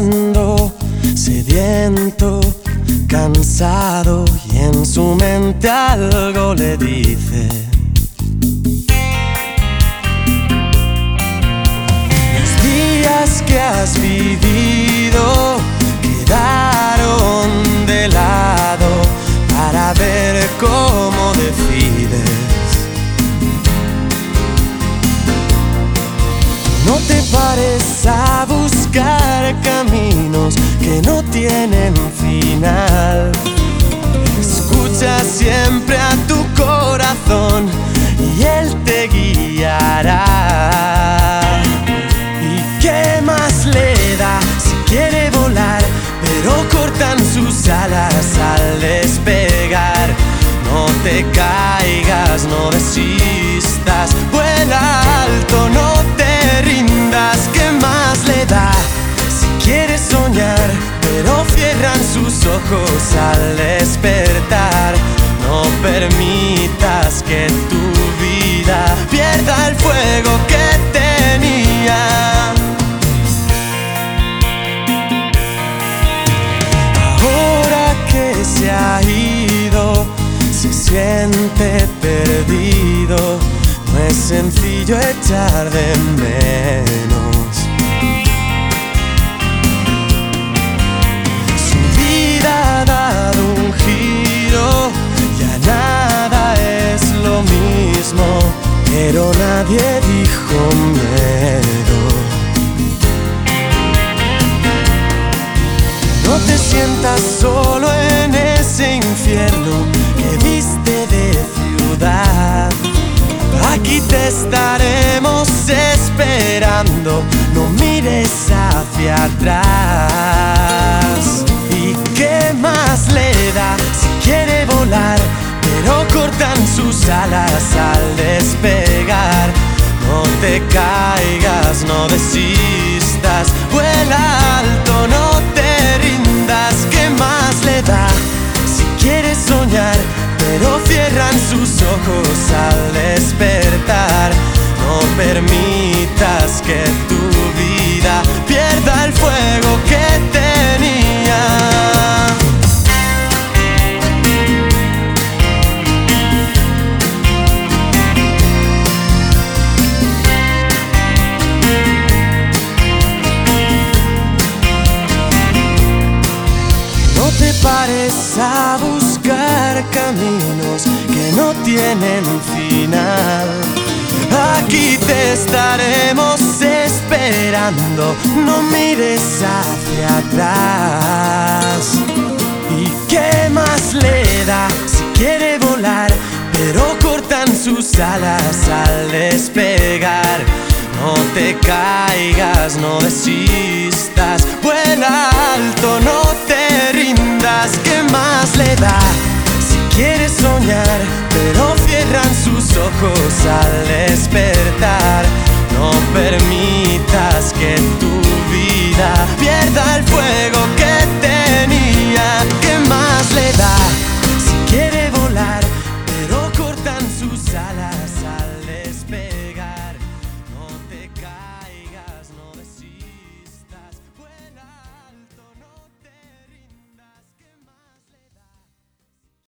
buscando, sediento, cansado, y en su mente algo le dice: los días que has vivido quedaron de lado para ver cómo decides. No te pares a buscar caminos que no tienen final. Escucha siempre a tu corazón y él te guiará. ¿Y qué más le da si quiere volar, pero cortan sus alas al despegar? No te caigas, no desistas, vuela alto, no te rindas. ¿Qué más le da si quieres soñar, pero cierran sus ojos al despertar? No permitas que tu vida pierda el fuego que tenía. Ahora que se ha ido, se siente perdido. No es sencillo echar de menos. Su vida ha dado un giro, ya nada es lo mismo, pero nadie dijo miedo. No te sientas solo en ese infierno que viste de ciudad. Aquí te estaremos esperando, no mires hacia atrás. ¿Y qué más le da si quiere volar, pero cortan sus alas al despegar? No te caigas, no desistas, vuela alto, no te rindas. ¿Qué más le da si quieres soñar, pero cierran sus ojos al despertar? No permitas que tu vida pierda el fuego que tenía. No te pares a buscar caminos que no tienen final. Aquí te estaremos esperando, no mires hacia atrás. ¿Y qué más le da si quiere volar, pero cortan sus alas al despegar? No te caigas, no desistas, vuela alto, no te rindas. ¿Qué más le da si quieres soñar, pero cierran sus ojos al despertar? No permitas